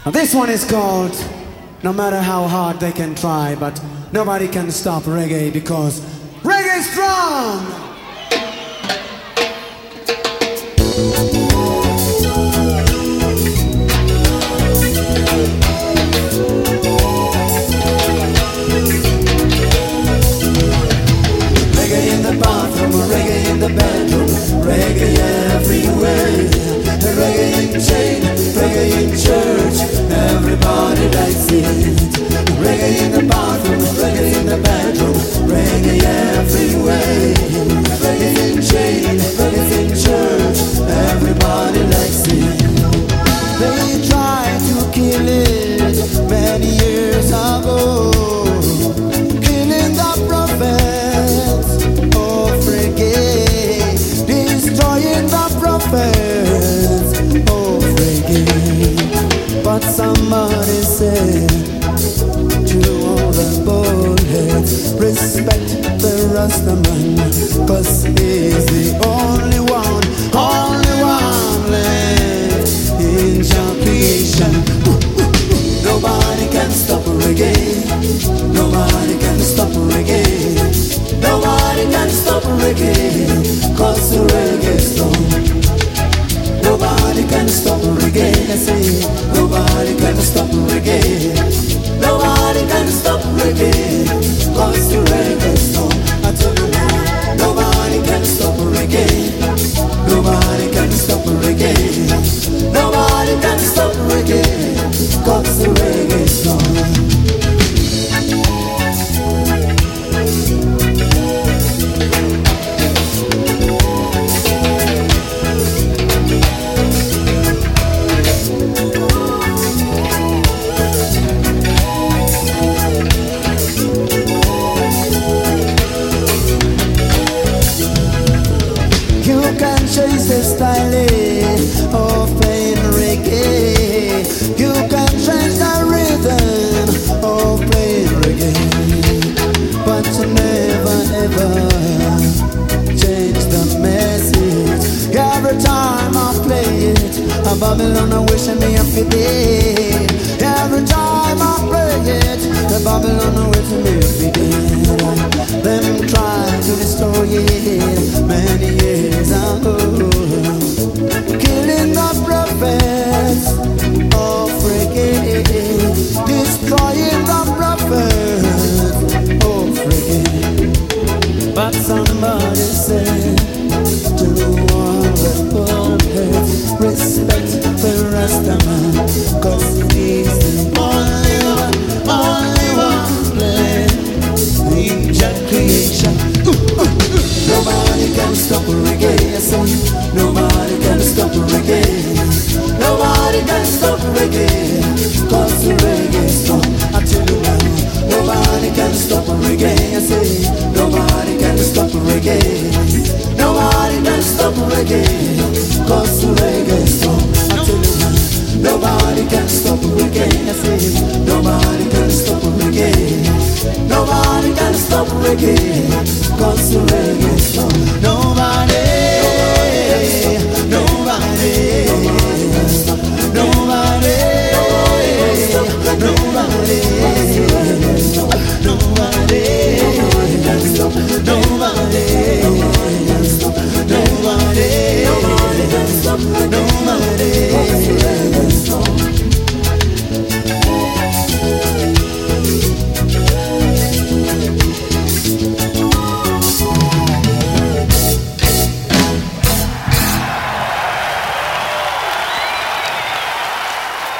This one is called No Matter How Hard They Can Try, but nobody can stop reggae because reggae is strong! Reggae in the bathroom, reggae in the bedroom, reggae everywhere. Reggae in chain, reggae in church, everybody likes it. Reggae in the bathroom, reggae in the bedroom, reggae everywhere. Reggae in chain, reggae in church, everybody likes it. They tried to kill it many years ago, killing the prophets of reggae, destroying the prophets of reggae. But somebody said to all the bullheads, respect the Rastaman, 'cause he's the only one left in your creation. Nobody can stop reggae. Nobody can stop reggae. Nobody can stop reggae, 'cause the reggae is strong. Nobody can stop reggae. I say nobody can stop reggae. Nobody can stop reggae, 'cause the reggae is strong. I tell you now, nobody can stop reggae. Nobody can stop reggae. Nobody can stop reggae, 'cause the reggae is strong. Change the style of playing reggae. You can change the rhythm of playing reggae, but you never ever change the message. Every time I play it, a Babylon wishing me happy day. Every time I play it, the Babylon wishing me happy day. Them try to destroy it many years ago, killing the prophets of reggae, destroying the prophets of reggae. But somebody said to all the bullheads, respect the Rastaman, 'cause he's the only one left in your creation. Nobody can stop reggae, I say. Nobody can stop reggae. Nobody can stop reggae, 'cause the reggae is strong. I tell you now, nobody can stop reggae, I say. Nobody can stop reggae. Nobody can stop reggae, 'cause the reggae is strong. I tell you now, nobody can stop reggae, I say. Nobody can stop reggae. Nobody can stop reggae, 'cause the reggae is strong.